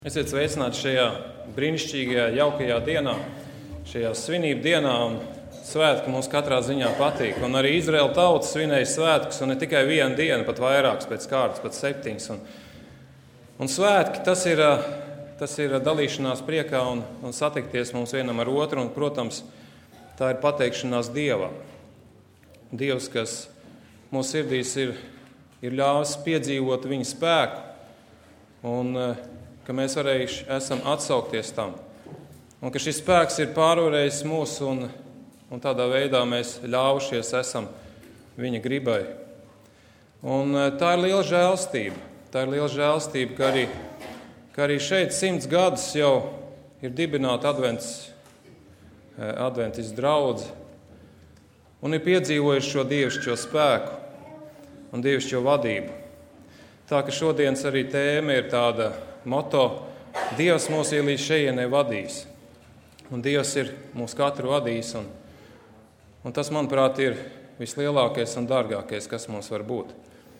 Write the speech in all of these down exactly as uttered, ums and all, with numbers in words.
Esiet sveicināti šajā brīnišķīgajā, jaukajā dienā, šajā svinību dienā, un svētki mums katrā ziņā patīk. Un arī Izraēla tauta svinēja svētkus, un ne tikai vienu dienu, pat vairākas pēc kārtas, pat septiņas. Un, un svētki, tas ir, tas ir dalīšanās priekā un, un satikties mums vienam ar otru, un, protams, tā ir pateikšanās Dievam. Dievs, kas mūsu sirdīs ir, ir ļāvis piedzīvot viņa spēku, un ka mēs varējuši esam atsaukties tam, un ka šis spēks ir pārvarējis mūs, un, un tādā veidā mēs ļāvušies esam viņa gribai. Un tā ir liela žēlstība, tā ir liela žēlstība, ka arī, ka arī šeit simts gadus jau ir dibināta advents, adventis draudze, un ir piedzīvojuši šo dievišķo spēku un dievišķo vadību. Tā ka šodienas arī tēma ir tāda moto: Dievs mūs ir līdz šejienei vadījis. Un Dievs ir mūs katru vadījis, un, un tas, manuprāt, ir vislielākais un dārgākais, kas mums var būt.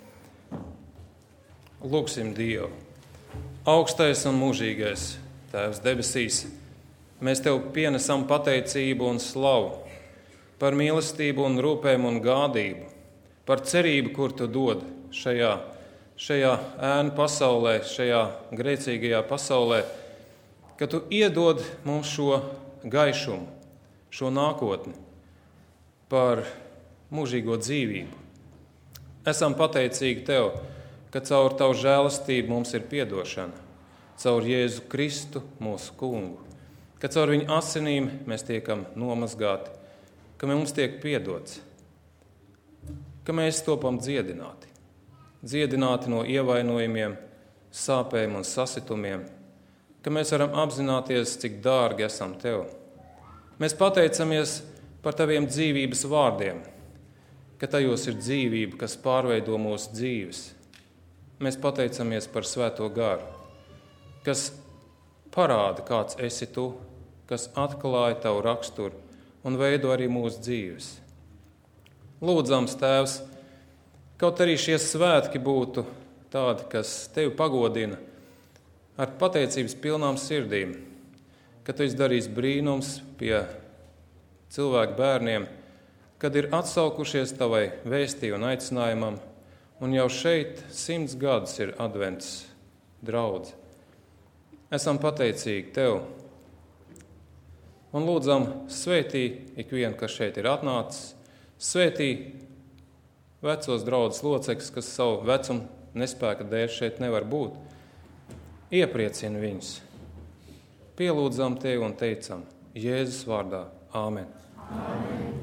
Lūgsim Dievu. Augstais un mūžīgais Tēvs debesīs, mēs Tev pienesam pateicību un slavu par mīlestību un rūpēm un gādību, par cerību, kur Tu dod šajā šajā ēnu pasaulē, šajā grēcīgajā pasaulē, ka Tu iedod mums šo gaišumu, šo nākotni par mūžīgo dzīvību. Esam pateicīgi Tev, ka caur Tavu žēlastību mums ir piedošana, caur Jēzu Kristu, mūsu kungu, ka caur viņa asinīm mēs tiekam nomazgāti, ka mums tiek piedots, ka mēs topam dziedināti. Dziedināti no ievainojumiem, sāpēm un sasitumiem, ka mēs varam apzināties, cik dārgi esam Tev. Mēs pateicamies par Taviem dzīvības vārdiem, ka Tajos ir dzīvība, kas pārveido mūsu dzīves. Mēs pateicamies par Svēto garu, kas parāda, kāds esi Tu, kas atklāja Tavu raksturu un veido arī mūsu dzīves. Lūdzams, Tēvs, kaut arī šie svētki būtu tādi, kas Tevi pagodina ar pateicības pilnām sirdīm, ka Tu esi darījis brīnums pie cilvēku bērniem, kad ir atsaukušies Tavai vēstī un aicinājumam, un jau šeit simts gadus ir advents draudze. Esam pateicīgi Tev un lūdzam, svētī ikvienu, kas šeit ir atnācis, svētī vecos draudzes locekļus, kas savu vecumu nespēka dēļ šeit nevar būt. Iepriecina viņus. Pielūdzam Tevi un teicam Jēzus vārdā. Āmen. Āmen.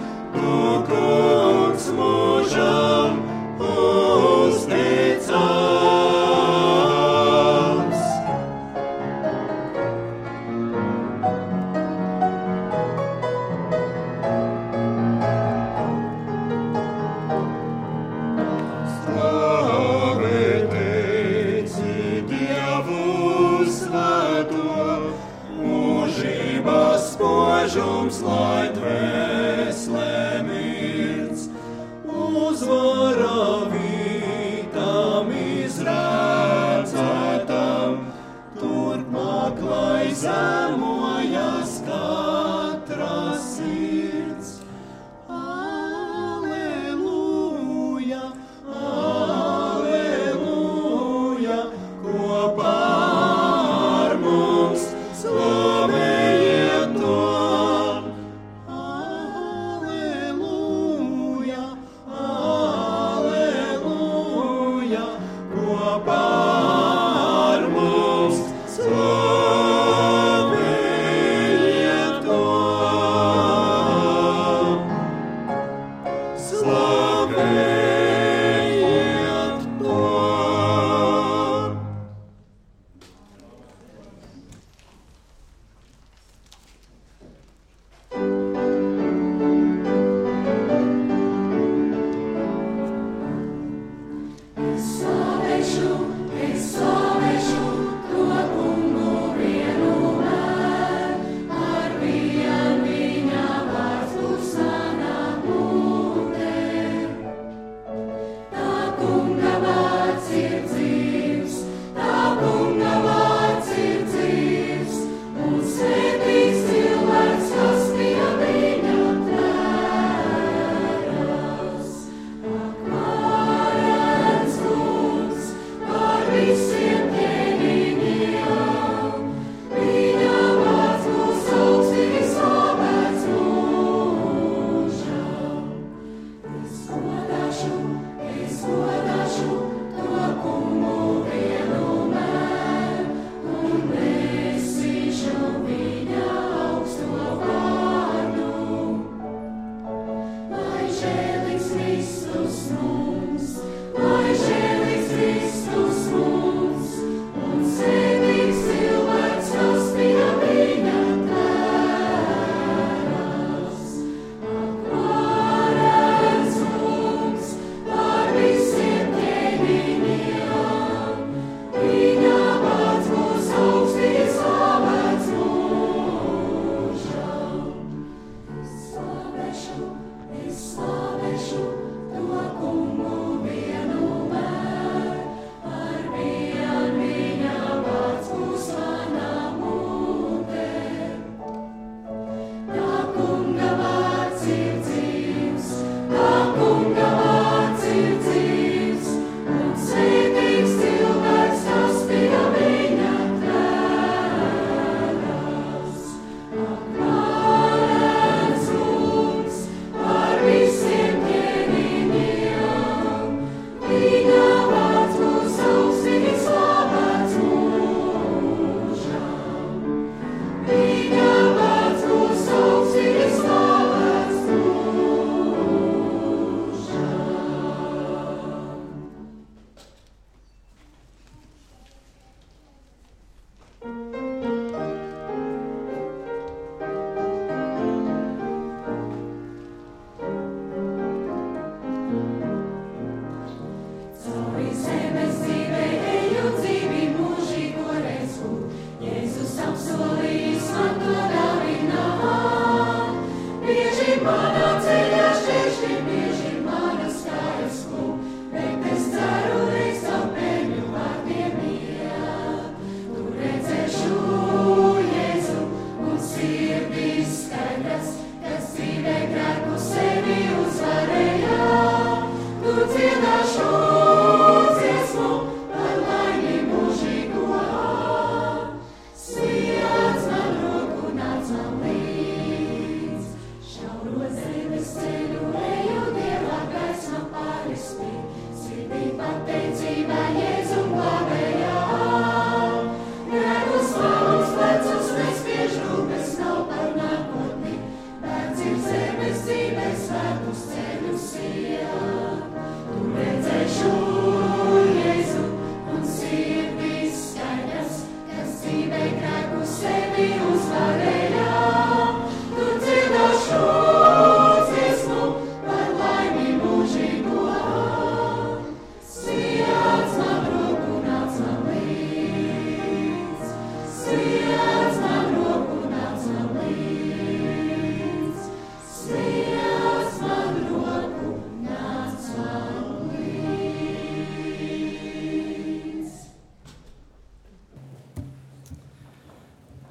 Mūžam uzticams. zemojas katra sirds. Aleluja, aleluja, kopā ar mums slavējiet to. Aleluja, aleluja, kopā ar mums slavējiet to. Slavējiet to. Slavēšu, es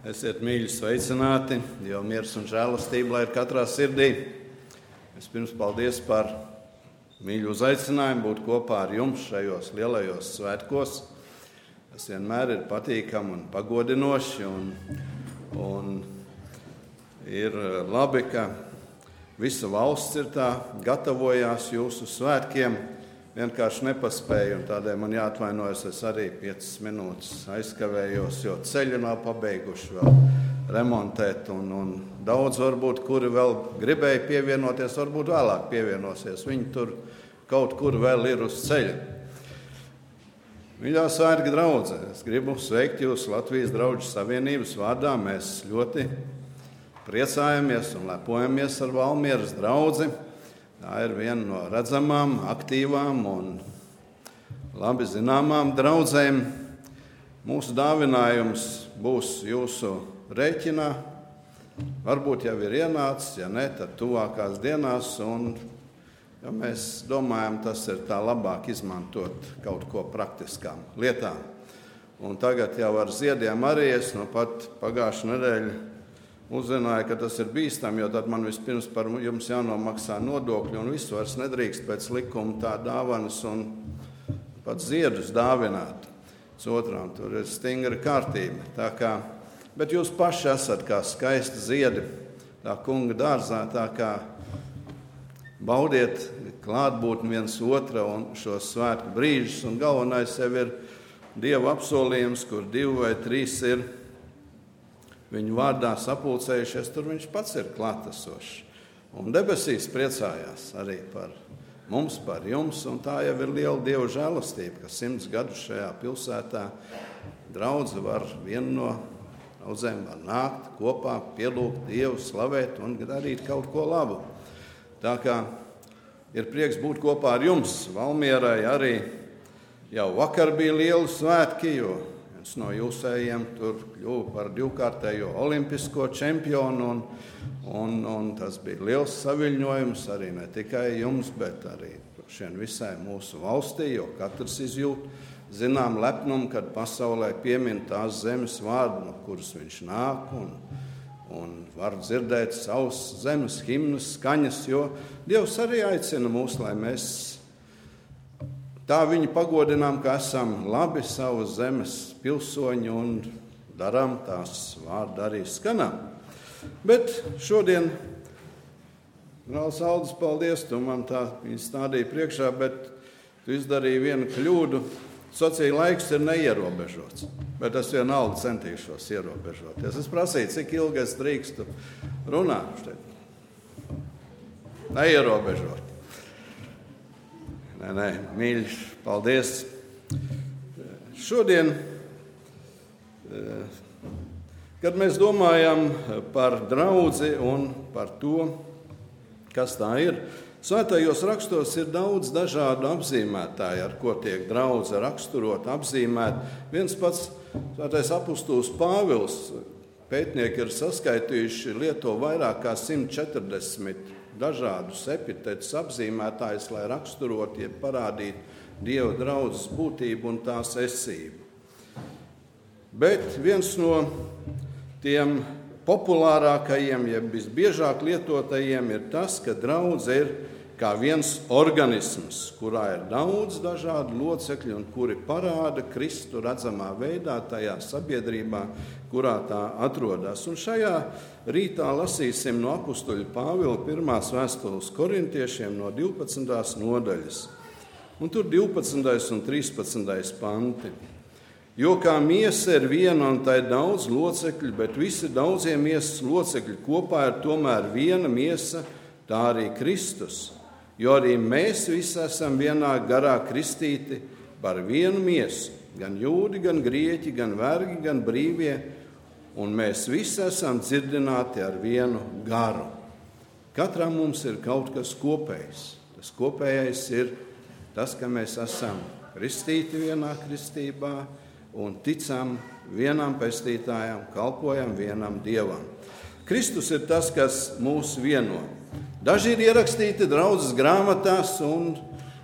Esiet mīļi sveicināti, jo miers un žēlastība lai ir katrā sirdī. Vispirms paldies par mīļu uzaicinājumu būt kopā ar jums šajos lielajos svētkos. Tas vienmēr ir patīkami un pagodinoši, un, un ir labi, ka visa valsts ir tā gatavojās jūsu svētkiem. Vienkārši nepaspēju, un tādēļ man jāatvainojas, es arī piecas minūtes aizkavējos, jo ceļu nav pabeiguši vēl remontēt, un, un daudz varbūt, kuri vēl gribēja pievienoties, varbūt vēlāk pievienosies. Viņi tur kaut kur vēl ir uz ceļa. Mīļā svētki draudze, es gribu sveikt jūs Latvijas Draugu Savienības vārdā. Mēs ļoti priecājamies un lepojamies ar Valmieras draudzi. Tā ir viena no redzamām, aktīvām un labi zināmām draudzēm. Mūsu dāvinājums būs jūsu rēķinā. Varbūt jau ir ienācis, ja ne, tad tuvākās dienās. Un, ja mēs domājam, tas ir tā labāk izmantot kaut ko praktiskām lietām. Un tagad jau ar ziediem arī es no pat pagājušā nedēļa uzzināju, ka tas ir bīstami, jo tad man vispirms par jums jānomaksā nodokļi un visu vairs nedrīkst pēc likuma tā dāvanas un pat ziedus dāvināt. Otrām tur ir stingra kārtība. Tā kā, bet jūs paši esat kā skaisti ziedi tā kunga dārzā, tā kā baudiet klātbūtni viens otra un šos svētku brīžus. Un galvenais jau ir Dieva apsolījums, kur divi vai trīs ir viņu vārdā sapulcējušies, tur viņš pats ir klātesošs. Un debesīs priecājās arī par mums, par jums, un tā jau ir liela Dieva žēlastība, ka simts gadus šajā pilsētā draudze var vienu no draudzēm var nākt kopā, pielūgt Dievu, slavēt un darīt kaut ko labu. Tā kā ir prieks būt kopā ar jums. Valmierai arī jau vakar bija lieli svētki, jo no jūsējiem tur kļuva par divkārtējo olimpisko čempionu, un, un, un tas bija liels saviļņojums arī ne tikai jums, bet arī šiem visai mūsu valstī, jo katrs izjūt zinām lepnumu, kad pasaulē piemin tās zemes vārdu, no kuras viņš nāk, un, un var dzirdēt savus zemes himnas skaņas, jo Dievs arī aicina mūs, lai mēs tā viņu pagodinām, ka esam labi savas zemes pilsoņi un darām tās vārdu arī skanām. Bet šodien, Rāls Aldis, paldies, tu man tā stādīji priekšā, bet tu izdarīji vienu kļūdu. Sacīja, laiks ir neierobežots, bet es vienalga centīšos ierobežoties. Es prasīju, cik ilgi es drīkstu runāt. Neierobežot. Nē, nē, mīļš, paldies. Šodien, kad mēs domājam par draudzi un par to, kas tā ir, svētajos rakstos ir daudz dažādu apzīmētāju, ar ko tiek draudze raksturot, apzīmēt. Viens pats svētais apustulis Pāvils, pētnieki ir saskaitījuši, lieto vairāk kā simt četrdesmit dažādus epitetus apzīmētājus, lai raksturot, ja parādītu Dieva draudzes būtību un tās esību. Bet viens no tiem populārākajiem, ja visbiežāk lietotajiem, ir tas, ka draudze ir kā viens organisms, kurā ir daudz dažādu locekļu un kuri parāda Kristu redzamā veidā tajā sabiedrībā, kurā tā atrodas. Un šajā rītā lasīsim no apustuļa Pāvila pirmās vēstules korintiešiem no divpadsmitās nodaļas. Un tur divpadsmitais un trīspadsmitais panti. Jo kā miesa ir viena un tai daudz locekļu, bet visi daudzie miesas locekļi kopā ir tomēr viena miesa, tā arī Kristus. Jo arī mēs visi esam vienā garā kristīti par vienu miesu, gan jūdi, gan grieķi, gan vergi, gan brīvie, un mēs visi esam dzirdināti ar vienu garu. Katram mums ir kaut kas kopējs. Tas kopējais ir tas, ka mēs esam kristīti vienā kristībā un ticam vienam pestītājam, kalpojam vienam Dievam. Kristus ir tas, kas mūs vieno. Daži ir ierakstīti draudzes grāmatās, un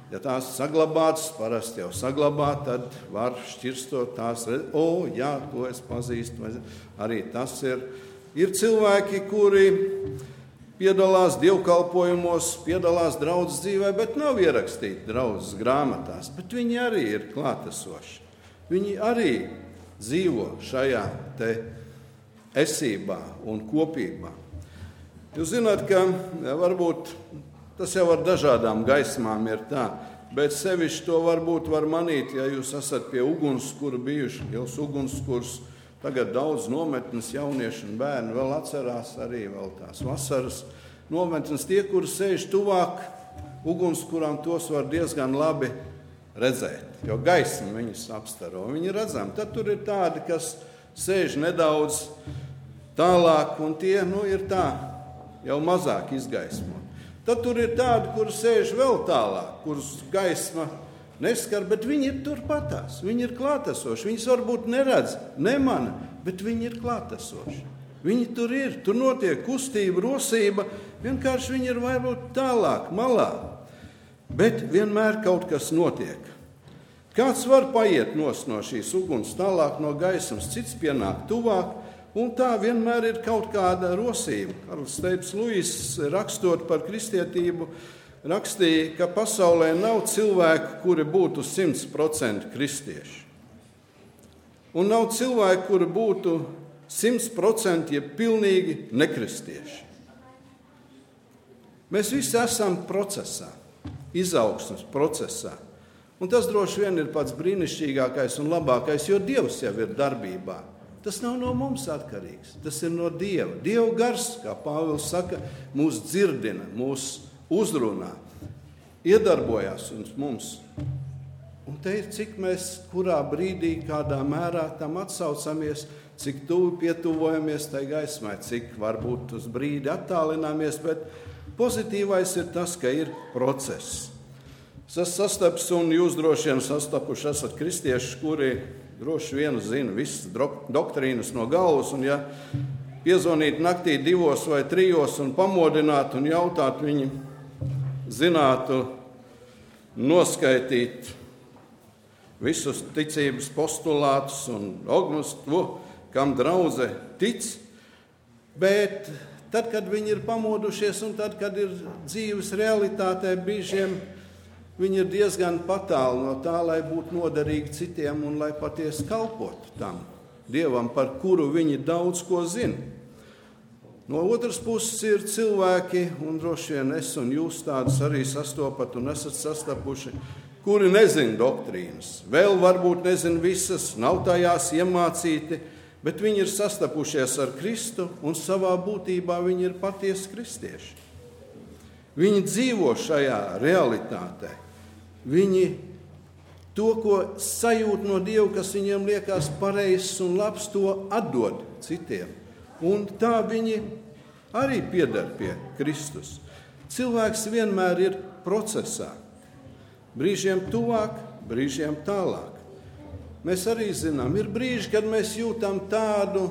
Ja tās saglabātas, parasti jau saglabāt, tad var šķirstot tās, o, jā, to es pazīstu, arī tas ir. Ir cilvēki, kuri piedalās dievkalpojumos, piedalās draudzes dzīvē, bet nav ierakstīti draudzes grāmatās, bet viņi arī ir klātesoši. Viņi arī dzīvo šajā te esībā un kopībā. Jūs zināt, ka varbūt tas jau ar dažādām gaismām ir tā, bet sevišķi to varbūt var manīt, ja jūs esat pie ugunskura bijuši, jūs ugunskurs, tagad daudz nometnes jaunieši un bērni vēl atcerās arī vēl tās vasaras nometnes. Tie, kuri sēž tuvāk ugunskuram, tos var diezgan labi redzēt, jo gaisma viņus apstaro, viņi redzam. Tad tur ir tādi, kas sēž nedaudz tālāk, un tie, nu, ir tā, jau mazāk izgaismo. Tad tur ir tādi, kuri sēž vēl tālāk, kurus gaisma neskar, bet viņi ir turpatās, viņi ir klātesoši. Viņus varbūt neredz, nemana, bet viņi ir klātesoši. Viņi tur ir, tur notiek kustība, rosība, vienkārši viņi ir varbūt tālāk, malā. Bet vienmēr kaut kas notiek. Kāds var paiet nos no šīs uguns tālāk no gaismas, cits pienāk tuvāk, un tā vienmēr ir kaut kāda rosība. Karls Steips Luis, rakstot par kristietību, rakstīja, ka pasaulē nav cilvēku, kuri būtu simts procenti kristieši. Un nav cilvēku, kuri būtu simts procenti, ja pilnīgi nekristieši. Mēs visi esam procesā, izaugsmes procesā. Un tas droši vien ir pats brīnišķīgākais un labākais, jo Dievs jau ir darbībā. Tas nav no mums atkarīgs, tas ir no Dieva. Dieva gars, kā Pāvils saka, mūs dzirdina, mūs uzrunā, iedarbojās mums. Un te ir, cik mēs kurā brīdī, kādā mērā tam atsaucamies, cik tuvi pietuvojamies tai gaismai, cik varbūt uz brīdi attālināmies, bet pozitīvais ir tas, ka ir process. Es sastaps, un jūs droši vien sastapuši esat kristieši, kuri droši vien zina visas doktrīnas no galvas, un ja piezvanīt naktī divos vai trijos un pamodināt un jautāt, viņi zinātu noskaitīt visus ticības postulātus un dogmas, to, kam draudze tic, bet tad, kad viņi ir pamodušies un tad, kad ir dzīves realitātē brīžiem, viņi ir diezgan patāli no tā, lai būtu noderīgi citiem un lai patiesi kalpotu tam Dievam, par kuru viņi daudz ko zina. No otras puses ir cilvēki, un droši vien es un jūs tādus arī sastopat un esat sastapuši, kuri nezina doktrīnas. Vēl varbūt nezina visas, nav tajās iemācīti, bet viņi ir sastapušies ar Kristu un savā būtībā viņi ir patiesi kristieši. Viņi dzīvo šajā realitātē. Viņi to, ko sajūt no Dieva, kas viņiem liekas pareizs un labs, to atdod citiem. Un tā viņi arī pieder pie Kristus. Cilvēks vienmēr ir procesā. Brīžiem tuvāk, brīžiem tālāk. Mēs arī zinām, ir brīži, kad mēs jūtam tādu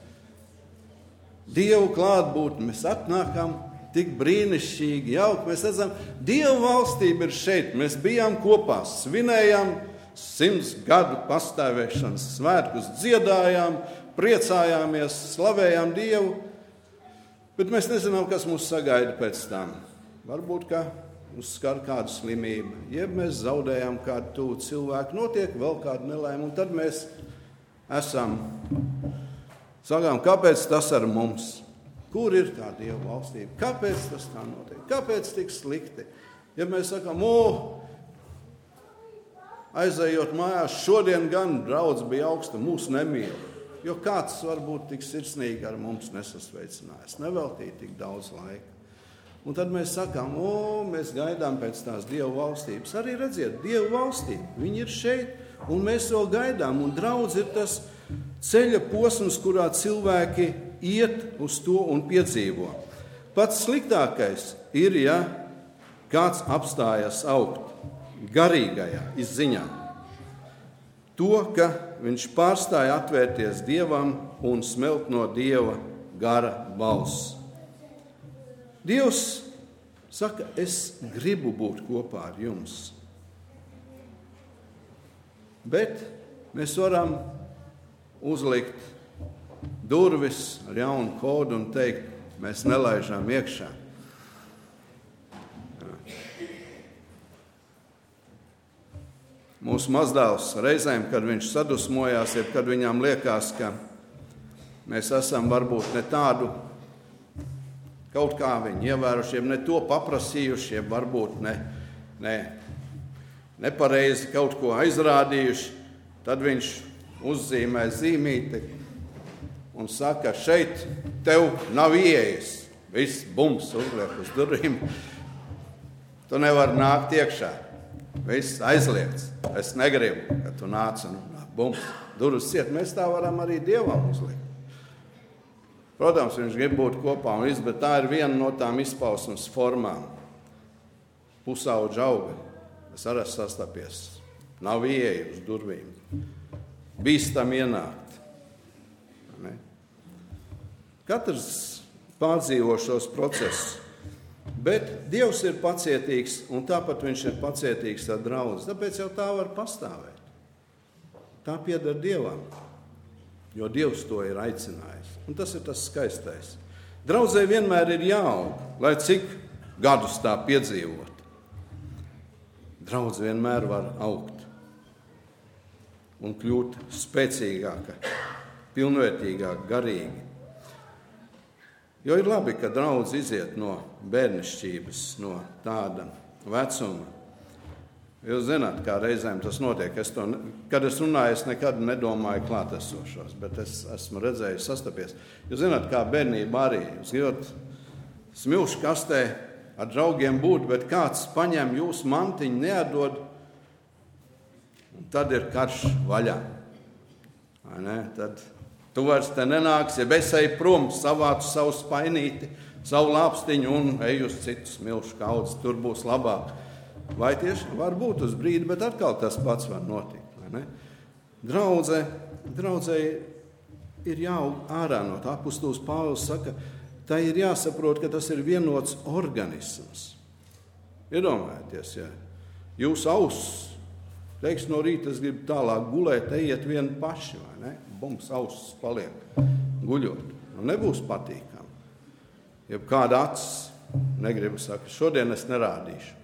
Dievu klātbūtni. Mēs atnākam tik brīnišķīgi, jauki. Mēs redzam, Dieva valstība ir šeit. Mēs bijām kopā, svinējām simts gadu pastāvēšanas svētkus, dziedājām, priecājāmies, slavējām Dievu, bet mēs nezinām, kas mūs sagaida pēc tam. Varbūt, ka mūs skar kāda slimība, jeb mēs zaudējām kādu tuvu cilvēku, notiek vēl kāda nelaime, un tad mēs esam, sakām, kāpēc tas ar mums? Kur ir tā Dieva valstība? Kāpēc tas tā notiek? Kāpēc tik slikti? Ja mēs sakām, o, aizejot mājās, šodien gan draudz bija augsta, mūs nemīl. Jo kāds varbūt tik sirsnīgi ar mums nesasveicinājās, neveltīja tik daudz laika. Un tad mēs sakām, o, mēs gaidām pēc tās Dieva valstības. Arī redziet, Dieva valstība, viņi ir šeit, un mēs vēl gaidām. Un draudz ir tas ceļa posms, kurā cilvēki iet uz to un piedzīvo. Pats sliktākais ir, ja kāds apstājas augt garīgajā izziņā. To, ka viņš pārstāja atvērties Dievam un smelt no Dieva gara balss. Dievs saka, es gribu būt kopā ar jums. Bet mēs varam uzlikt durvis ar jaunu kodu un teikt, mēs nelaižām iekšā. Mūsu mazdēls reizēm, kad viņš sadusmojās, jeb kad viņām liekas, ka mēs esam varbūt ne tādu kaut kā viņu ievēruši, jeb ne to paprasījuši, jeb varbūt ne, ne, nepareizi kaut ko aizrādījuši, tad viņš uzzīmē zīmīti un saka, šeit tev nav ieejas. Viss bums uzliek uz durvīm. Tu nevari nākt iekšā. Viss aizliegts. Es negribu, ka tu nāc un bums. Durvis ciet. Mēs tā varam arī Dievam uzlikt. Protams, viņš grib būt kopā un viss, bet tā ir viena no tām izpausmes formām. Pusaudža auga. Es arī esmu sastapies. Nav ieeja uz durvīm. Bīstam ienākt. Ne? Katrs pārdzīvo šos procesus. Bet Dievs ir pacietīgs, un tāpat viņš ir pacietīgs ar draudzi. Tāpēc jau tā var pastāvēt. Tā pieder Dievam, jo Dievs to ir aicinājis. Un tas ir tas skaistais. Draudzē vienmēr ir jāaug, lai cik gadus tā piedzīvot. Draudze vienmēr var augt un kļūt spēcīgāka, pilnvērtīgāka, garīgi. Jo ir labi, ka draudze iziet no bērnišķības, no tāda vecuma. Jūs zināt, kā reizēm tas notiek. Es to, kad es runāju, es nekad nedomāju klātesošos, bet es esmu redzējis, sastapies. Jūs zināt, kā bērnība arī. Jūs gribat smilšu kastē ar draugiem būt, bet kāds paņem jūsu mantiņu, neatdod, un tad ir karš vaļā. Vai ne? Tad tu vairs te nenāks, ja es eju prom, savācu savu spainīti, savu lāpstiņu un eju uz citu smilšu kaudzi, tur būs labāk. Vai tieši var būt uz brīdi, bet atkal tas pats var notikt. Vai ne? Draudze, draudzei ir jāaug ārā no tā. Apostols Pāvils saka, tā ir jāsaprot, ka tas ir vienots organisms. Iedomājieties, ja jūs auss, teiks no rīta, es gribu tālāk gulēt, ejiet vieni paši, vai ne? Bums, auss paliek guļot. Nu, nebūs patīkami. Ja kāda acis negribu saka, šodien es nerādīšu.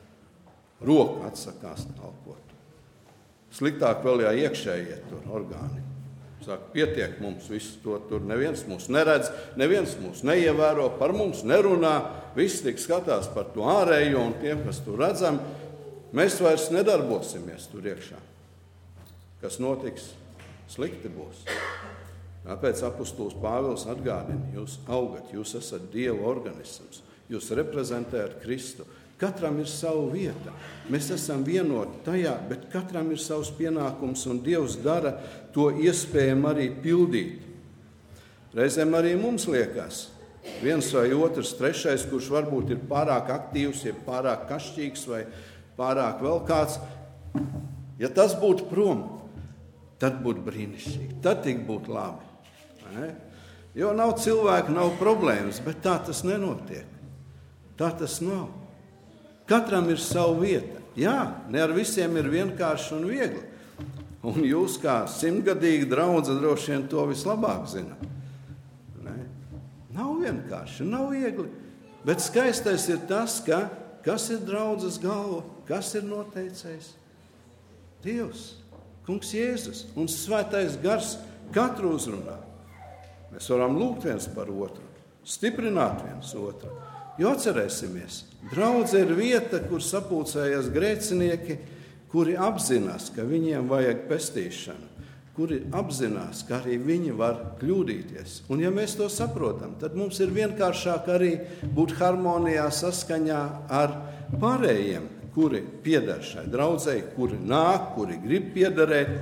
Roka atsakās elpot. Sliktāk vēl jā iekšējiet tur orgāni. Saka, pietiek mums visu to, tur neviens mūs neredz, neviens mūs neievēro, par mums nerunā, viss tik skatās par to ārējo un tiem, kas tur redzam, mēs vairs nedarbosimies tur iekšā. Kas notiks? Slikti būs. Tāpēc apostols Pāvils atgādina, jūs augat, jūs esat Dieva organisms, jūs reprezentējat Kristu. Katram ir sava vieta. Mēs esam vienoti tajā, bet katram ir savs pienākums, un Dievs dara to iespējami arī pildīt. Reizēm arī mums liekas, viens vai otrs, trešais, kurš varbūt ir pārāk aktīvs, ja pārāk kašķīgs vai pārāk vēl kāds, ja tas būtu prom, tad būtu brīnišķīgi, tad tik būtu labi. Ne? Jo nav cilvēku, nav problēmas, bet tā tas nenotiek. Tā tas nav. Katram ir sava vieta. Jā, ne ar visiem ir vienkārši un viegli. Un jūs kā simtgadīgi draudze droši vien to vislabāk zināt. Ne? Nav vienkārši, nav viegli. Bet skaistais ir tas, ka kas ir draudzes galva, kas ir noteicējs? Dievs. Kungs Jēzus un svētais gars katru uzrunā. Mēs varam lūgt viens par otru, stiprināt viens otru. Jo atcerēsimies, draudze ir vieta, kur sapulcējas grēcinieki, kuri apzinās, ka viņiem vajag pestīšanu, kuri apzinās, ka arī viņi var kļūdīties. Un ja mēs to saprotam, tad mums ir vienkāršāk arī būt harmonijā, saskaņā ar pārējiem, kuri pieder šai draudzei, kuri nāk, kuri grib piederēt.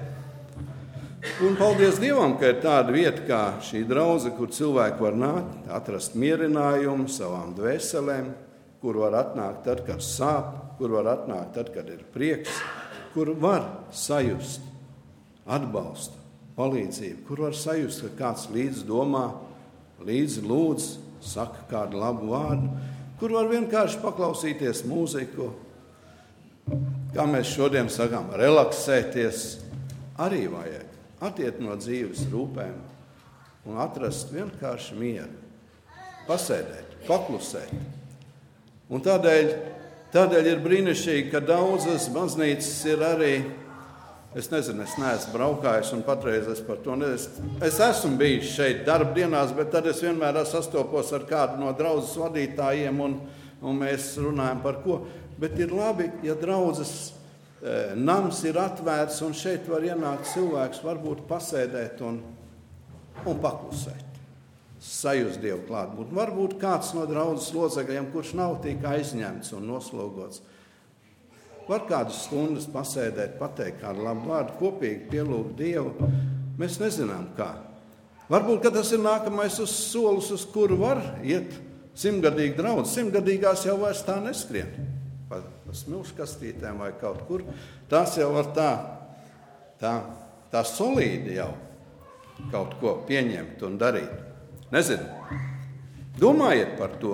Un paldies Dievam, ka ir tāda vieta kā šī draudze, kur cilvēki var nākt, atrast mierinājumu savām dvēselēm, kur var atnākt tad, kad sāp, kur var atnākt tad, kad ir prieks, kur var sajust atbalstu, palīdzību, kur var sajust, ka kāds līdz domā, līdz lūdz, saka kādu labu vārdu, kur var vienkārši paklausīties mūziku, kā mēs šodien sakām, relaksēties, arī vajag attiet no dzīves rūpēm un atrast vienkārši mieru, pasēdēt, paklusēt. Un tādēļ, tādēļ ir brīnišķīgi, ka daudzas baznīcas ir arī, es nezinu, es neesmu braukājis un patreiz es par to nezinu. Es esmu bijis šeit darba dienās, bet tad es vienmēr sastopos ar kādu no draudzes vadītājiem un, un mēs runājam par ko. Bet ir labi, ja draudzes e, nams ir atvērts un šeit var ienākt cilvēks, varbūt pasēdēt un, un paklusēt. Sajust Dievu klātbūtni. Varbūt kāds no draudzes locekļiem, kurš nav tik aizņemts un noslogots, var kādas stundas pasēdēt, pateikt kādu labu vārdu, kopīgi pielūgt Dievu. Mēs nezinām kā. Varbūt, ka tas ir nākamais uz solis, uz kuru var iet simtgadīgi draudz. Simtgadīgās jau vairs tā neskrien. Pa, pa smilškastītēm vai kaut kur. Tās jau var tā, tā, tā solīdi jau kaut ko pieņemt un darīt. Nezinu. Domājiet par to.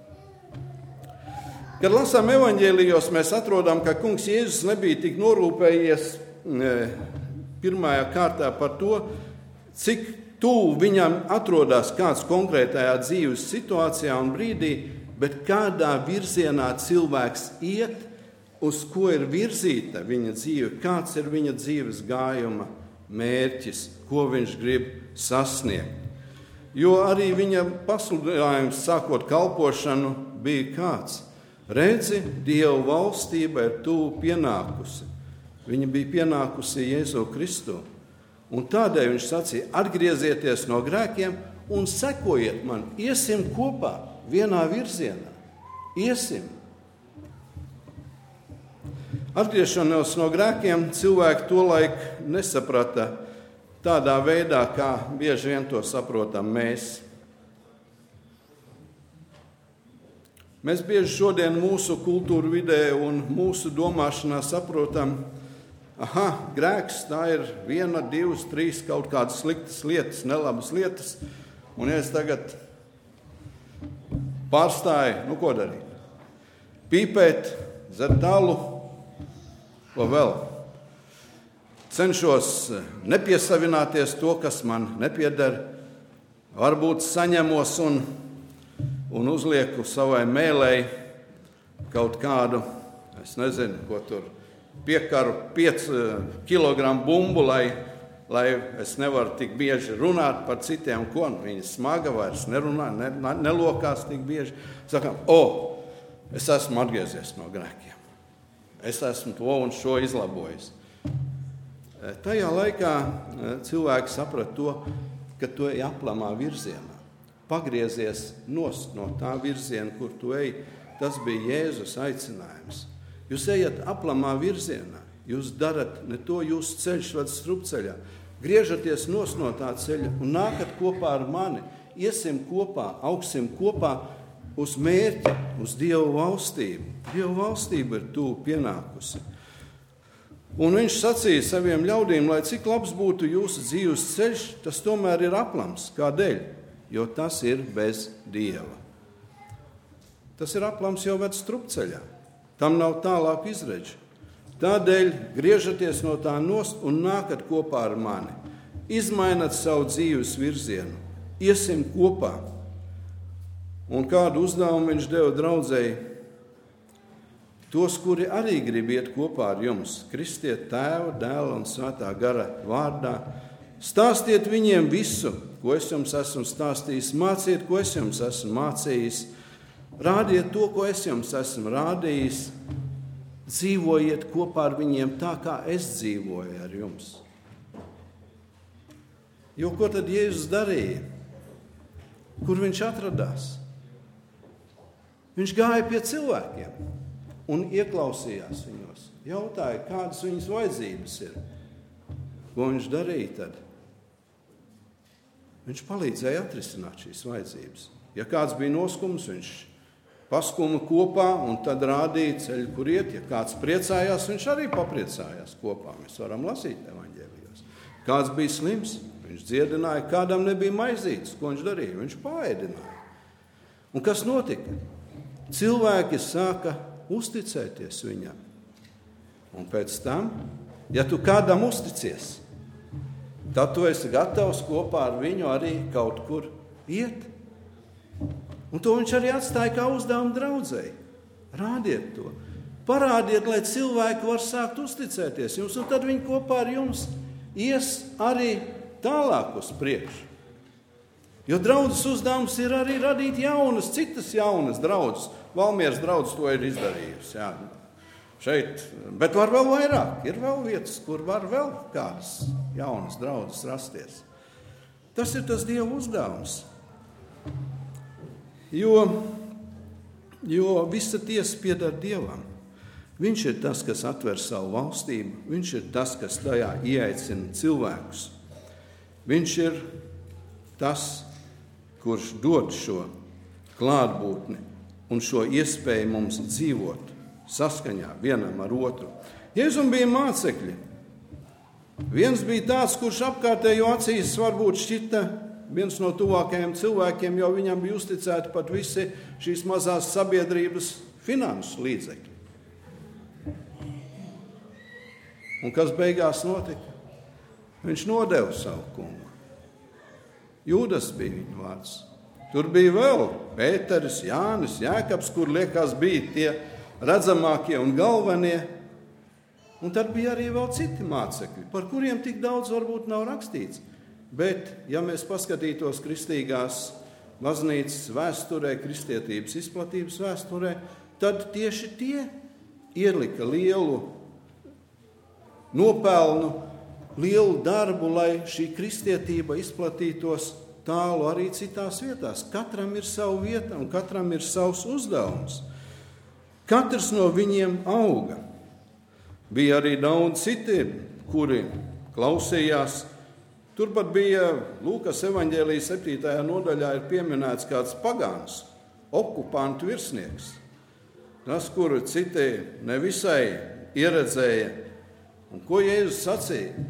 Kad lasām evaņģēlijos, mēs atrodam, ka kungs Jēzus nebija tik norūpējies e, pirmajā kārtā par to, cik tuvu viņam atrodas kāds konkrētajā dzīves situācijā un brīdī, bet kādā virzienā cilvēks iet, uz ko ir virzīta viņa dzīve, kāds ir viņa dzīves gājuma mērķis, ko viņš grib sasniegt. Jo arī viņa pasludinājums, sākot kalpošanu, bija kāds. Redzi, Dieva valstība ir tuvu pienākusi. Viņa bija pienākusi Jēzu Kristu. Un tādēļ viņš sacīja, atgriezieties no grēkiem un sekojiet man. Iesim kopā vienā virzienā. Iesim. Atgriešanos no grēkiem cilvēki tolaik nesaprata tādā veidā, kā bieži vien to saprotam mēs. Mēs bieži šodien mūsu kultūru vidē un mūsu domāšanā saprotam, aha, grēks, tā ir viena, divas, trīs kaut kādas sliktas lietas, nelabas lietas, un ja es tagad pārstāju, nu ko darīt? Pīpēt, dzert alu, ko vēl? Cenšos nepiesavināties to, kas man nepieder, varbūt saņemos un, un uzlieku savai mēlei kaut kādu, es nezinu, ko tur, piekaru pieci kilogramu bumbu, lai, lai es nevaru tik bieži runāt par citiem, ko viņa smaga vairs nerunā, ne, nelokās tik bieži. Sakām, o, es esmu atgriezies no grēkiem, es esmu to un šo izlabojis. Tajā laikā cilvēki saprata to, ka tu ej aplamā virzienā. Pagriezies nost no tā virziena, kur tu ej. Tas bija Jēzus aicinājums. Jūs ejat aplamā virzienā. Jūs darat ne to, jūsu ceļš ved strupceļā. Griežaties nost no tā ceļa un nākat kopā ar mani. Iesim kopā, augsim kopā uz mērķi, uz Dievu valstību. Dievu valstība ir tuvu pienākusi. Un viņš sacīja saviem ļaudīm, lai cik labs būtu jūsu dzīves ceļš, tas tomēr ir aplams. Kādēļ? Jo tas ir bez Dieva. Tas ir aplams jau ved strupceļā. Tam nav tālāk izredzi. Tādēļ griežaties no tā nost un nākat kopā ar mani. Izmainat savu dzīves virzienu. Iesim kopā. Un kādu uzdevumu viņš deva draudzēji? Tos, kuri arī grib iet kopā ar jums, kristiet Tēva, Dēla un Svētā gara vārdā, stāstiet viņiem visu, ko es jums esmu stāstījis, māciet, ko es jums esmu mācījis, rādiet to, ko es jums esmu rādījis, dzīvojiet kopā ar viņiem tā, kā es dzīvoju ar jums. Jo ko tad Jēzus darīja? Kur viņš atradās? Viņš gāja pie cilvēkiem un ieklausījās viņos. Jautāja, kādas viņas vajadzības ir. Ko viņš darīja tad? Viņš palīdzēja atrisināt šīs vajadzības. Ja kāds bija noskums, viņš paskuma kopā un tad rādīja ceļu, kur iet. Ja kāds priecājās, viņš arī papriecājās kopā. Mēs varam lasīt evaņģēlijos. Kāds bija slims, viņš dziedināja, kādam nebija maizītes. Ko viņš darīja? Viņš paēdināja. Un kas notika? Cilvēki sāka uzticēties viņam. Un pēc tam Ja tu kādam uzticies, tad tu esi gatavs kopā ar viņu arī kaut kur iet. Un to viņš arī atstāja kā uzdevumu draudzei. Rādiet to. Parādiet, lai cilvēki var sākt uzticēties jums, un tad viņi kopā ar jums ies arī tālāk uz priekšu. Jo draudzes uzdevums ir arī radīt jaunas, citas jaunas draudzes. Valmieras draudzes to ir izdarījusi. Jā. Šeit, bet var vēl vairāk. Ir vēl vietas, kur var vēl kādas jaunas draudzes rasties. Tas ir tas Dieva uzdevums. Jo, jo visa tiesa pieder Dievam. Viņš ir tas, kas atver savu valstību. Viņš ir tas, kas tajā ieaicina cilvēkus. Viņš ir tas, kurš dod šo klātbūtni un šo iespēju mums dzīvot saskaņā vienam ar otru. Jēzum bija mācekļi. Viens bija tāds, kurš apkārtējo acīs varbūt šķita viens no tuvākajiem cilvēkiem, jo viņam bija uzticēti pat visi šīs mazās sabiedrības finansu līdzekļi. Un kas beigās notika? Viņš nodeva savu kungu. Jūdas bija viņa vārds. Tur bija vēl Pēteris, Jānis, Jēkabs, kur liekas bija tie redzamākie un galvenie. Un tad bija arī vēl citi mācekļi, par kuriem tik daudz varbūt nav rakstīts. Bet, ja mēs paskatītos kristīgās baznīcas vēsturē, kristietības izplatības vēsturē, tad tieši tie ielika lielu nopelnu, lielu darbu, lai šī kristietība izplatītos tālu arī citās vietās. Katram ir sava vieta un katram ir savs uzdevums. Katrs no viņiem auga. Bija arī daudz citi, kuri klausījās. Turpat bija Lūkas evaņģēlijas septītajā nodaļā ir pieminēts kāds pagāns, okupantu virsnieks. Tas, kuru citi nevisai ieredzēja. Un ko Jēzus sacīja?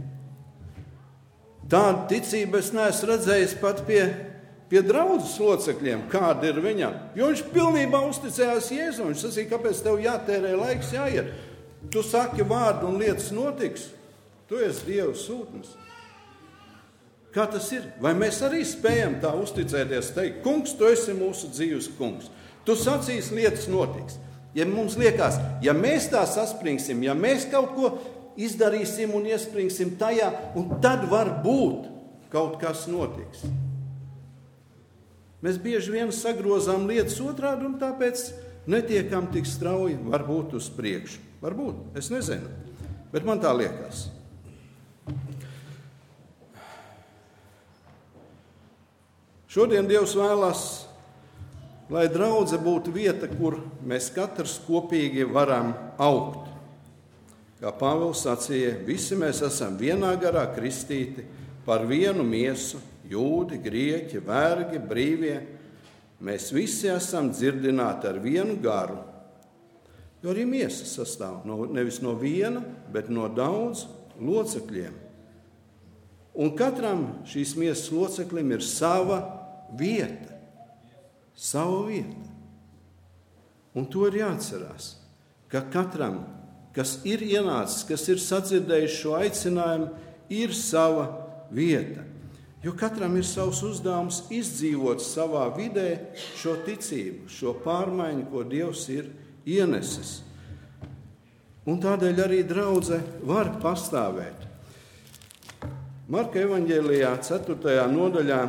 Tādu ticību es neesmu redzējis pat pie, pie draudzes locekļiem, kāda ir viņam. Jo viņš pilnībā uzticējās Jēzum. Viņš sacīja, kāpēc tev jātērē laiks, jāiet. Tu saki vārdu un lietas notiks. Tu esi Dieva sūtnis. Kā tas ir? Vai mēs arī spējam tā uzticēties, teikt, kungs, tu esi mūsu dzīves kungs. Tu sacīs, lietas notiks. Ja mums liekas, ja mēs tā saspringsim, ja mēs kaut ko izdarīsim un iespringsim tajā, un tad var būt kaut kas notiks. Mēs bieži vien sagrozām lietas otrādi un tāpēc netiekam tik strauji varbūt uz priekšu. Varbūt, es nezinu, bet man tā liekas. Šodien Dievs vēlas, lai draudze būtu vieta, kur mēs katrs kopīgi varam augt. Kā Pāvils sacīja, visi mēs esam vienā garā kristīti par vienu miesu, jūdi, grieķi, vergi, brīvie. Mēs visi esam dzirdināti ar vienu garu, jo arī miesa sastāv no, nevis no viena, bet no daudz locekļiem. Un katram šīs miesas loceklim ir sava vieta, sava vieta. Un to ir jāatcerās, ka katram, kas ir ienācis, kas ir sadzirdējis šo aicinājumu, ir sava vieta. Jo katram ir savs uzdevums izdzīvot savā vidē šo ticību, šo pārmaiņu, ko Dievs ir ienesis. Un tādēļ arī draudze var pastāvēt. Marka evaņģēlijā ceturtajā nodaļā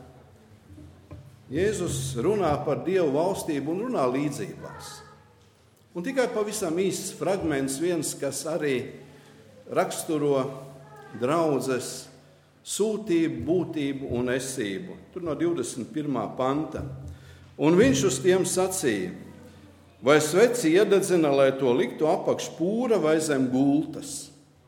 Jēzus runā par Dievu valstību un runā līdzībās. Un tikai pavisam īsts fragments viens, kas arī raksturo draudzes sūtību, būtību un esību. Tur no divdesmit pirmā panta. Un viņš uz tiem sacīja, vai sveci iededzina, lai to liktu apakš pūra vai zem gultas?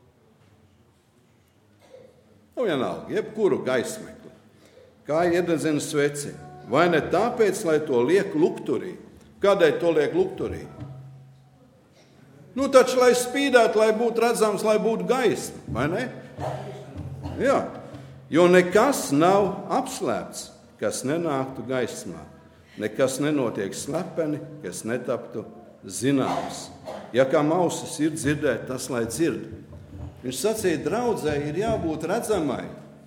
Nu vienalga, jebkuru gaismekli. Kā iededzina sveci? Vai ne tāpēc, lai to liek lukturī? Kādēļ to liek lukturī? Nu, taču, lai spīdētu, lai būtu redzams, lai būtu gaisma, vai ne? Jā, jo nekas nav apslēpts, kas nenāktu gaismā. Nekas nenotiek slepeni, kas netaptu zināms. Ja kā ausis ir dzirdēt, tas lai dzird. Viņš sacīja, draudzei ir jābūt redzamai.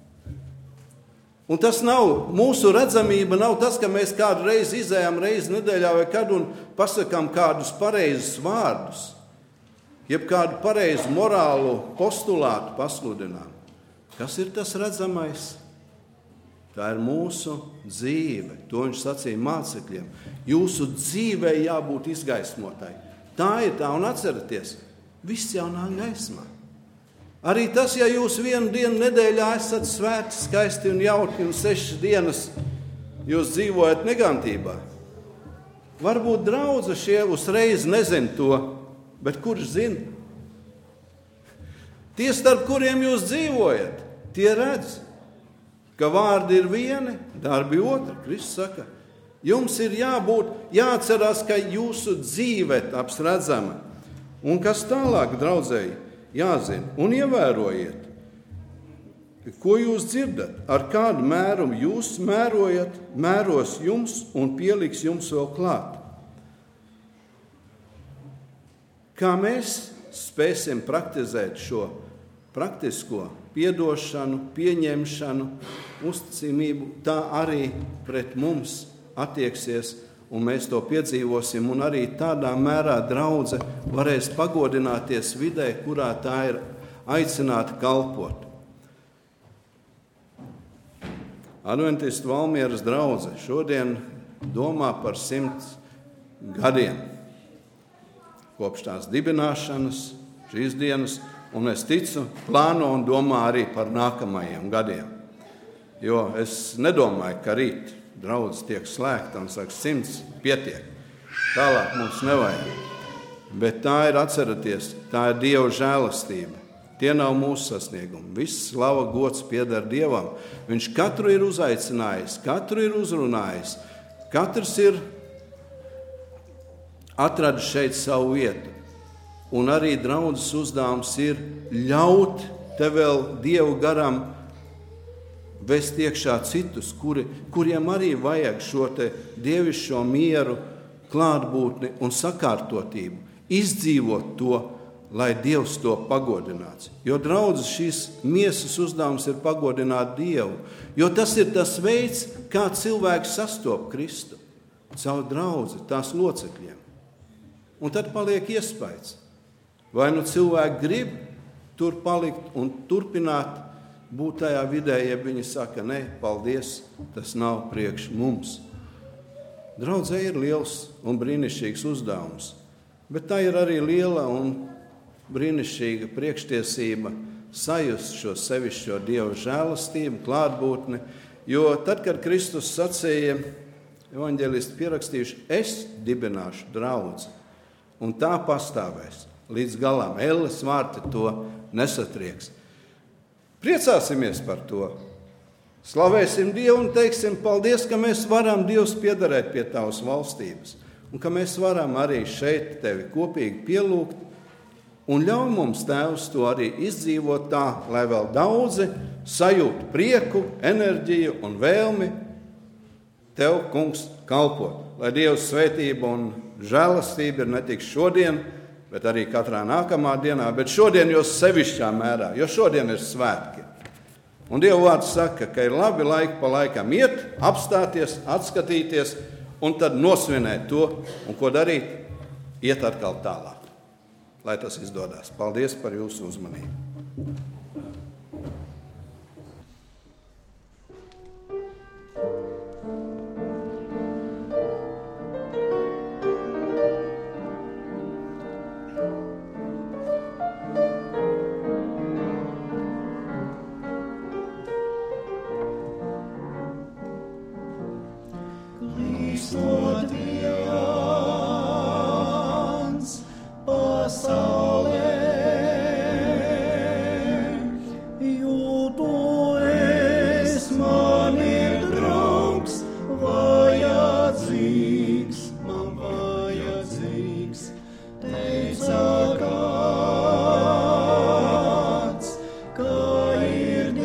Un tas nav, mūsu redzamība nav tas, ka mēs kādu reizi izējām reizi nedēļā vai kad un pasakām kādus pareizus vārdus, jeb kādu pareizu morālu postulātu pasludinām. Kas ir tas redzamais? Tā ir mūsu dzīve. To viņš sacīja mācekļiem. Jūsu dzīvei jābūt izgaismotai. Tā ir tā, un atcerieties, viss jau nāk gaismā. Arī tas, ja jūs vienu dienu nedēļā esat svēti, skaisti un jauki, un sešas dienas jūs dzīvojat negantībā. Varbūt draudze šie uzreiz nezin to, bet kurš zina? Tie, starp kuriem jūs dzīvojat, tie redz, ka vārdi ir vieni, darbi otri. Kristus saka, jums ir jābūt, jāatcerās, ka jūsu dzīve taps redzama. Un kas tālāk, draudzēji? Jāzina un ievērojiet, ko jūs dzirdat, ar kādu mērumu jūs mērojat, mēros jums un pieliks jums vēl klāt. Kā mēs spēsim praktizēt šo praktisko piedošanu, pieņemšanu, uzticamību, tā arī pret mums attieksies. Un mēs to piedzīvosim, un arī tādā mērā draudze varēs pagodināties vidē, kurā tā ir aicināta kalpot. Adventistu Valmieras draudze šodien domā par simts gadiem kopš tās dibināšanas, šīs dienas, un es ticu, plāno un domā arī par nākamajiem gadiem. Jo es nedomāju, ka rīt draudze tiek slēgta un saka, simts pietiek. Tālāk mums nevajag. Bet tā ir, atceraties, tā ir Dieva žēlastība. Tie nav mūsu sasniegumi. Viss slava gods pieder Dievam. Viņš katru ir uzaicinājis, katru ir uzrunājis. Katrs ir atradis šeit savu vietu. Un arī draudzes uzdevums ir ļaut te vēl Dievu garam vest iekšā citus, kuri, kuriem arī vajag šo te dievišķo mieru, klātbūtni un sakārtotību. Izdzīvot to, lai Dievs to pagodināts. Jo draudzes šīs miesas uzdevums ir pagodināt Dievu. Jo tas ir tas veids, kā cilvēks sastop Kristu. Caur draudzi, tās locekļiem. Un tad paliek iespējas. Vai nu cilvēki grib tur palikt un turpināt būt tajā vidē, ja viņi saka, ne, paldies, tas nav priekš mums. Draudzē ir liels un brīnišķīgs uzdevums, bet tā ir arī liela un brīnišķīga priekštiesība sajust šo sevišķo Dieva žēlastību, klātbūtni, jo tad, kad Kristus sacīja, evaņģelisti pierakstījuši, es dibināšu draudzi, un tā pastāvēs līdz galam. Elles vārti to nesatrieks. Priecāsimies par to. Slavēsim Dievu un teiksim paldies, ka mēs varam Dievs piederēt pie tavas valstības. Un ka mēs varam arī šeit tevi kopīgi pielūgt. Un ļauj mums, Tēvs, to arī izdzīvot tā, lai vēl daudzi sajūtu prieku, enerģiju un vēlmi tev, kungs, kalpot. Lai Dievs svētība un žēlastība ir ne tik šodien, bet arī katrā nākamā dienā, bet šodien jau sevišķā mērā, jo šodien ir svētki. Un Dieva vārds saka, ka ir labi laiku pa laikam iet, apstāties, atskatīties un tad nosvinēt to, un ko darīt, iet atkal tālāk, lai tas izdodas. Paldies par jūsu uzmanību.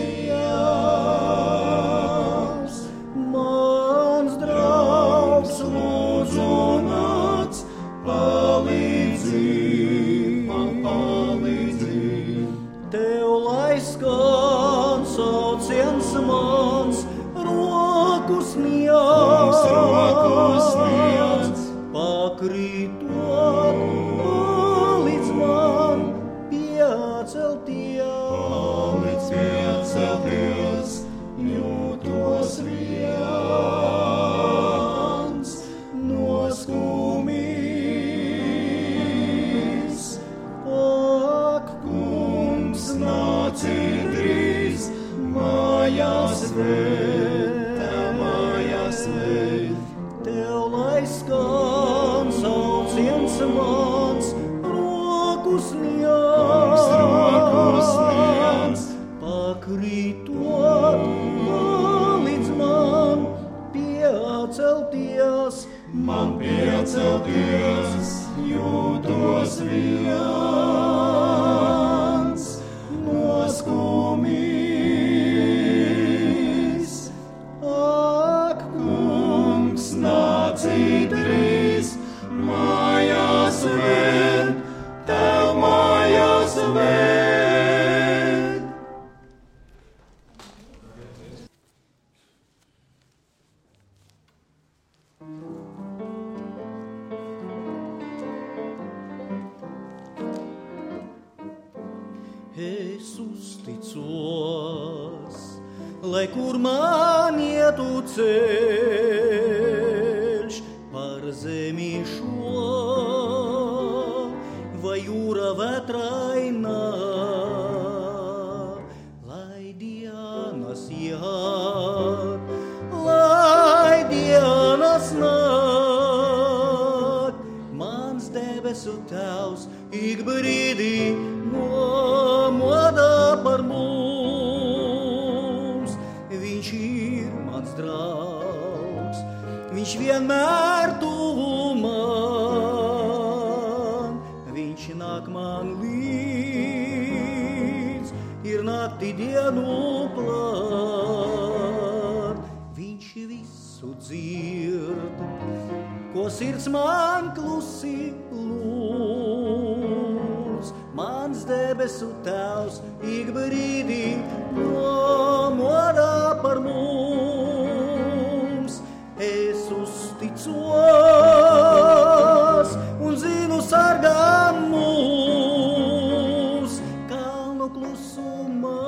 Mans draugs mans, roku sniedz, roku sniedz, pakrītot, palīdz man piecelties, palīdz piecelties, jūtos viens no skumīs. ak, Kungs nāci drīz, mājās vēl, tev mājās vēl. tev lai skan sauciens mans, roku Kungs roku sniedz, sniedz, pakrītot, palīdz man piecelties, man piecelties, jūtos viens no skumīs. ak, Kungs nāci drīz, mājās vēl, tev mājās vēl. es uzticos, lai kur man ietu ceļš par zemi šo, vai jūra vetrainā, lai dienas iet, lai dienas nāk, mans debesu tēvs ik brīdī nomodā par mums. Viņš ir mans draugs, viņš vienmēr tuvu man, viņš nāk man līdz, ir nakti dienu plāt. Viņš visu dzird, ko sirds man klusi lūdz. Mans debesu tēvs ik brīdī nomodā par mums. Es uzticos un zinu sargā mūs kalnu klusumā.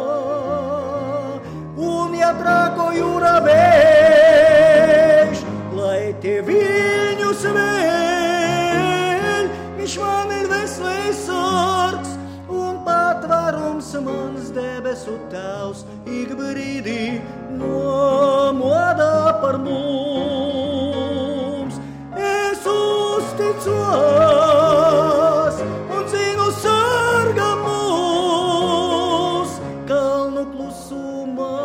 Un ja trako jūra vējš, lai tie viņus vēl, viņš man ir veselais sargs un patvarums, mans debesu tēvs ik brīdī nomodā par mums. Es uzticos un zinu sarga mūs kalnu klusumā.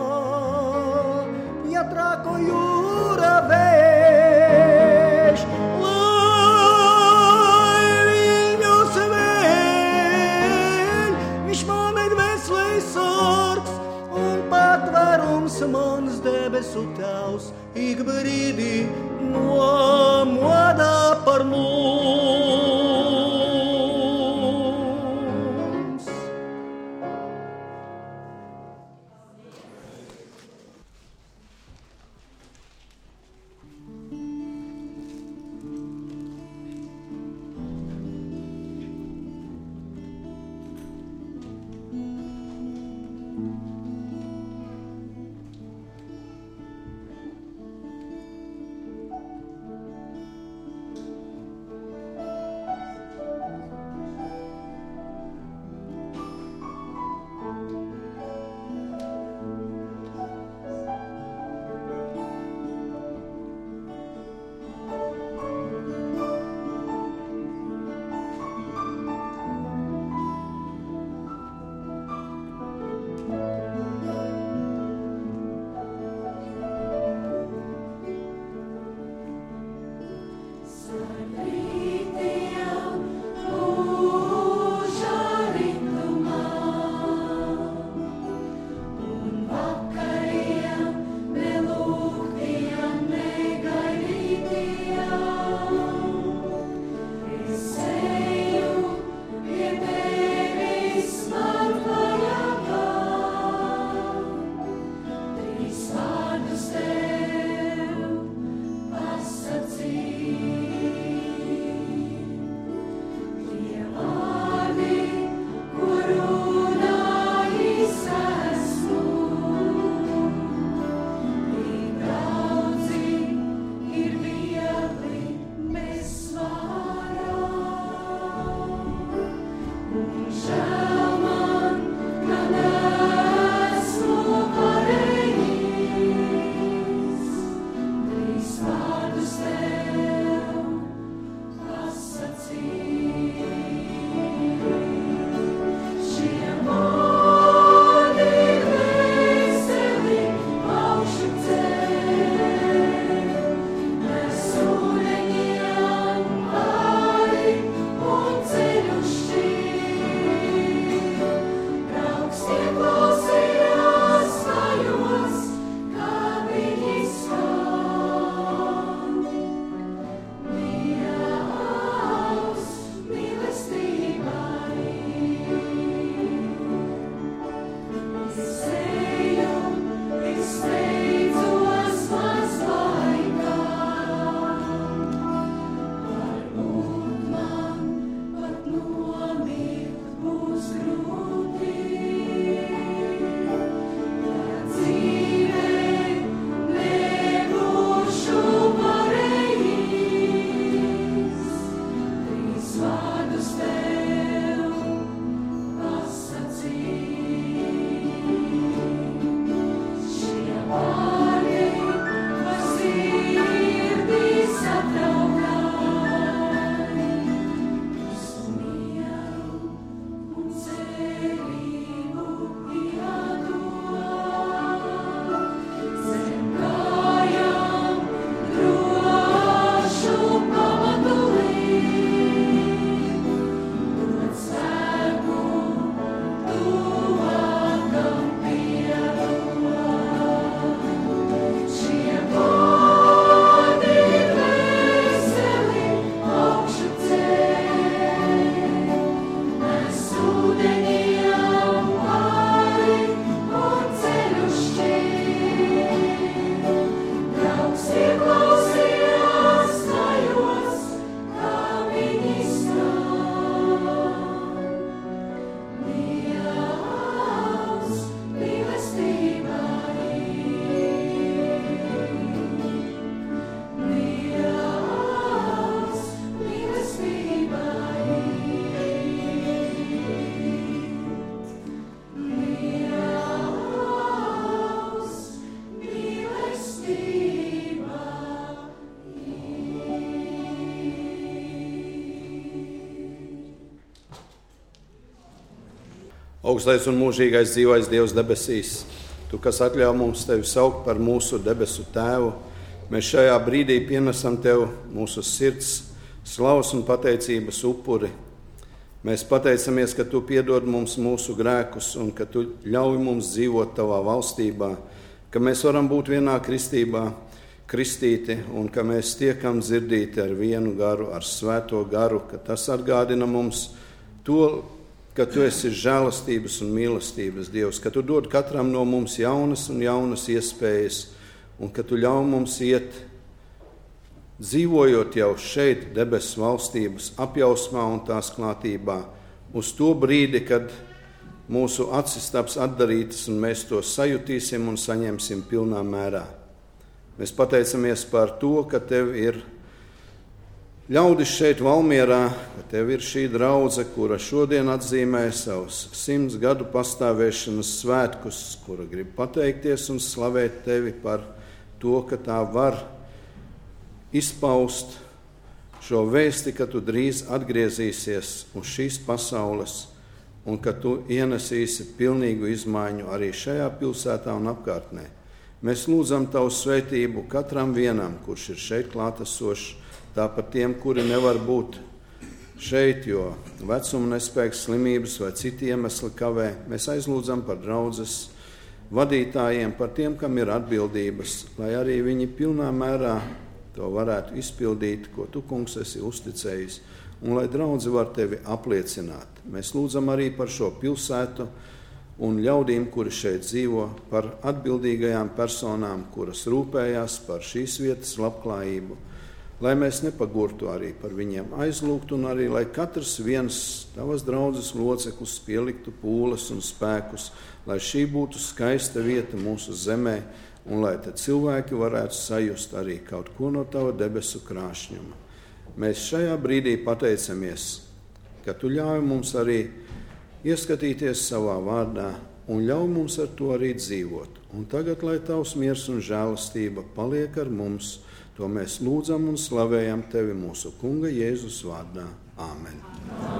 Ja trako jūra vējš, lai viņus vēl, viņš man ir veselais sargs un patvarums, mans debesu tēvs ik brīdī nomodā par mums. Augstais un mūžīgais dzīvais Dievs debesīs, Tu, kas atļauj mums Tevi saukt par mūsu debesu Tēvu, mēs šajā brīdī pienesam Tev mūsu sirds, slavas un pateicības upuri. Mēs pateicamies, ka Tu piedod mums mūsu grēkus un ka Tu ļauj mums dzīvot Tavā valstībā, ka mēs varam būt vienā kristībā, kristīti un ka mēs tiekam dzirdīti ar vienu garu, ar svēto garu, ka tas atgādina mums to, ka Tu esi žēlastības un mīlestības Dievs, ka Tu dod katram no mums jaunas un jaunas iespējas un ka Tu ļauj mums iet, dzīvojot jau šeit debesu valstības apjausmā un tās klātībā, uz to brīdi, kad mūsu acis taps atdarītas un mēs to sajutīsim un saņemsim pilnā mērā. Mēs pateicamies par to, ka Tev ir ļaudis šeit Valmierā, ka Tev ir šī draudze, kura šodien atzīmē savus simts gadu pastāvēšanas svētkus, kura grib pateikties un slavēt Tevi par to, ka tā var izpaust šo vēsti, ka Tu drīz atgriezīsies uz šīs pasaules un ka Tu ienesīsi pilnīgu izmaiņu arī šajā pilsētā un apkārtnē. Mēs lūdzam Tavu svētību katram vienam, kurš ir šeit klātesošs, tāpat tiem, kuri nevar būt šeit, jo vecuma nespēks, slimības vai citi iemesli kavē. Mēs aizlūdzam par draudzes vadītājiem, par tiem, kam ir atbildības, lai arī viņi pilnā mērā to varētu izpildīt, ko Tu, kungs, esi uzticējis, un lai draudze var Tevi apliecināt. Mēs lūdzam arī par šo pilsētu un ļaudīm, kuri šeit dzīvo, par atbildīgajām personām, kuras rūpējās par šīs vietas labklājību, lai mēs nepagurtu arī par viņiem aizlūgt un arī, lai katrs viens Tavas draudzes loceklis pieliktu pūles un spēkus, lai šī būtu skaista vieta mūsu zemē un lai tad cilvēki varētu sajust arī kaut ko no Tava debesu krāšņuma. Mēs šajā brīdī pateicamies, ka Tu ļauj mums arī ieskatīties savā vārdā un ļauj mums ar to arī dzīvot. Un tagad, lai Tavs miers un žēlastība paliek ar mums, to mēs lūdzam un slavējam Tevi mūsu Kunga Jēzus vārdā. Āmen.